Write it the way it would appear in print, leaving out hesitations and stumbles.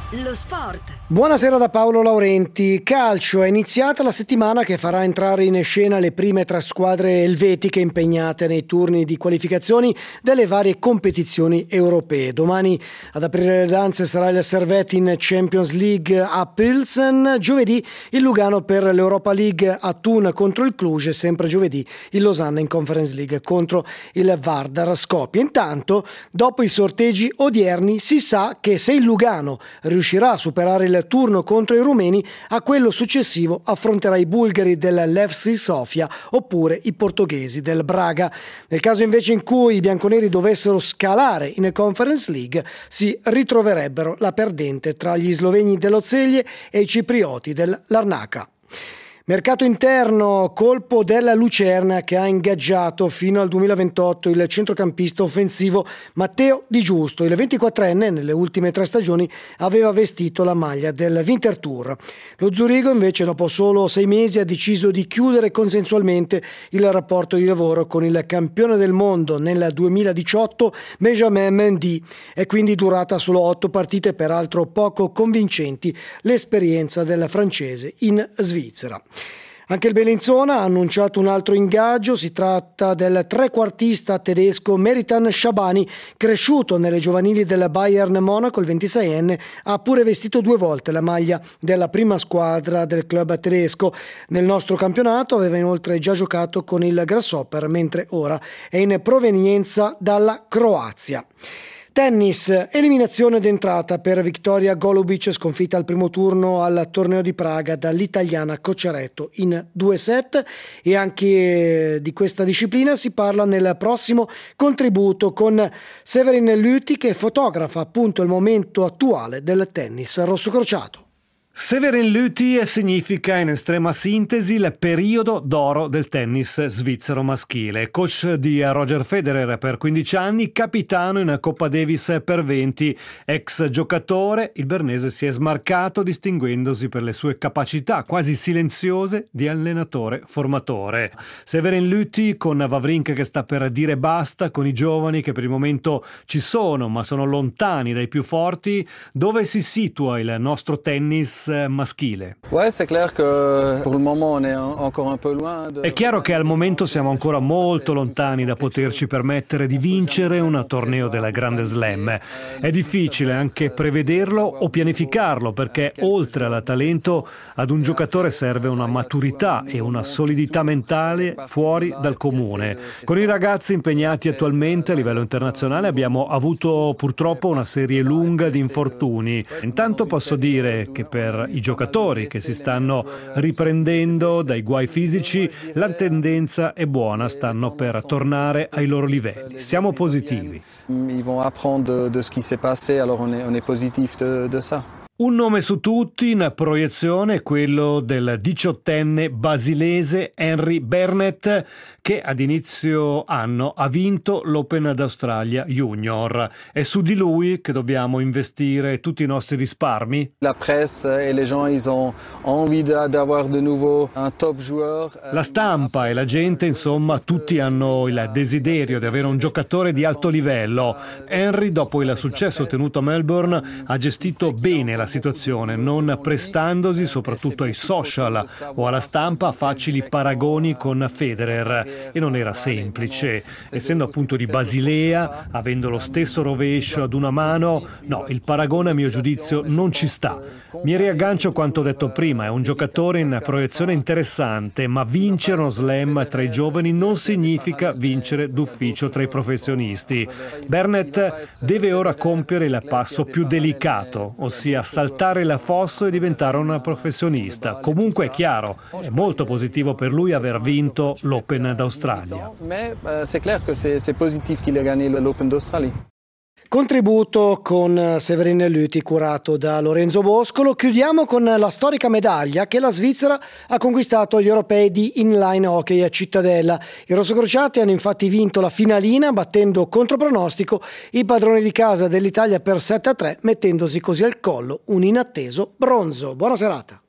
Lo sport. Buonasera da Paolo Laurenti. Calcio, è iniziata la settimana che farà entrare in scena le prime tre squadre elvetiche impegnate nei turni di qualificazioni delle varie competizioni europee. Domani ad aprire le danze sarà il Servette in Champions League a Pilsen, giovedì il Lugano per l'Europa League a Thun contro il Cluj e sempre giovedì il Losanna in Conference League contro il Vardar Skopje. Intanto, dopo i sorteggi odierni, si sa che se il Lugano riuscirà a superare il turno contro i rumeni, a quello successivo affronterà i bulgari del Levski Sofia oppure i portoghesi del Braga. Nel caso invece in cui i bianconeri dovessero scalare in Conference League, si ritroverebbero la perdente tra gli sloveni dello Celje e i ciprioti del Larnaca. Mercato interno, colpo della Lucerna che ha ingaggiato fino al 2028 il centrocampista offensivo Matteo Di Giusto. Il 24enne nelle ultime 3 stagioni aveva vestito la maglia del Winterthur. Lo Zurigo invece dopo solo 6 mesi ha deciso di chiudere consensualmente il rapporto di lavoro con il campione del mondo nel 2018 Benjamin Mendy. È quindi durata solo 8 partite, peraltro poco convincenti l'esperienza del francese in Svizzera. Anche il Bellinzona ha annunciato un altro ingaggio, si tratta del trequartista tedesco Meritan Shabani, cresciuto nelle giovanili del Bayern Monaco. Il 26enne ha pure vestito 2 volte la maglia della prima squadra del club tedesco. Nel nostro campionato aveva inoltre già giocato con il Grasshopper, mentre ora è in provenienza dalla Croazia. Tennis, eliminazione d'entrata per Victoria Golubic, sconfitta al primo turno al torneo di Praga dall'italiana Cocciaretto in 2 set, e anche di questa disciplina si parla nel prossimo contributo con Severin Lüthi, che fotografa appunto il momento attuale del tennis rossocrociato. Severin Lüthi significa in estrema sintesi il periodo d'oro del tennis svizzero maschile. Coach di Roger Federer per 15 anni, capitano in Coppa Davis per 20, ex giocatore, il bernese si è smarcato distinguendosi per le sue capacità quasi silenziose di allenatore formatore. Severin Lüthi con Wawrinka che sta per dire basta, con i giovani che per il momento ci sono ma sono lontani dai più forti. Dove si situa il nostro tennis maschile? È chiaro che al momento siamo ancora molto lontani da poterci permettere di vincere un torneo della Grande Slam. È difficile anche prevederlo o pianificarlo, perché oltre al talento ad un giocatore serve una maturità e una solidità mentale fuori dal comune. Con i ragazzi impegnati attualmente a livello internazionale abbiamo avuto purtroppo una serie lunga di infortuni. Intanto posso dire che per i giocatori che si stanno riprendendo dai guai fisici la tendenza è buona, stanno per tornare ai loro livelli. Siamo positivi. Ils vont apprendre de ce qui s'est passé, alors on est positif de ça. Un nome su tutti in proiezione è quello del 18enne basilese Henry Burnett, che ad inizio anno ha vinto l'Open d'Australia Junior. È su di lui che dobbiamo investire tutti i nostri risparmi? La presse et les gens, ils ont envie d'avoir de nouveau un top joueur. La stampa e la gente, insomma, tutti hanno il desiderio di avere un giocatore di alto livello. Henry, dopo il successo ottenuto a Melbourne, ha gestito bene la situazione, non prestandosi soprattutto ai social o alla stampa a facili paragoni con Federer, e non era semplice, essendo appunto di Basilea, avendo lo stesso rovescio ad una mano. No, il paragone a mio giudizio non ci sta. Mi riaggancio a quanto detto prima, è un giocatore in proiezione interessante, ma vincere uno slam tra i giovani non significa vincere d'ufficio tra i professionisti. Burnett deve ora compiere il passo più delicato, ossia saltare il fosso e diventare un professionista. Comunque è chiaro, è molto positivo per lui aver vinto l'Open d'Australia. Mais c'est clair que c'est positif qu'il ait gagné l'Open d'Australie. Contributo con Severin Lüthi curato da Lorenzo Boscolo. Chiudiamo con la storica medaglia che la Svizzera ha conquistato agli europei di inline hockey a Cittadella. I rossocrociati hanno infatti vinto la finalina battendo contro pronostico i padroni di casa dell'Italia per 7-3, mettendosi così al collo un inatteso bronzo. Buona serata.